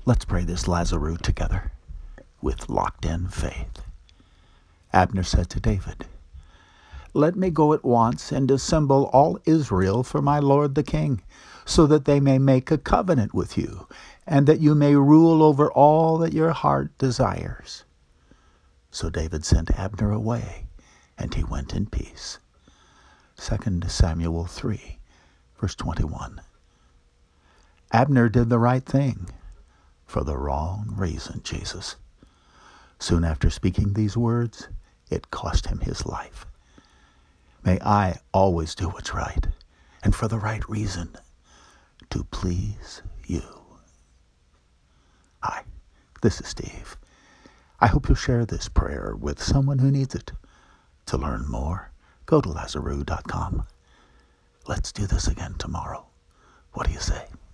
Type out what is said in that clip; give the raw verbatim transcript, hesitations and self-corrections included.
Let's pray this Lazarus together with locked-in faith. Abner said to David, "Let me go at once and assemble all Israel for my lord the king, so that they may make a covenant with you, and that you may rule over all that your heart desires." So David sent Abner away, and he went in peace. Second Samuel three, verse twenty-one. Abner did the right thing for the wrong reason, Jesus. Soon after speaking these words, it cost him his life. May I always do what's right, and for the right reason, to please you. Hi, this is Steve. I hope you'll share this prayer with someone who needs it. To learn more, go to Lazarus dot com. Let's do this again tomorrow. What do you say?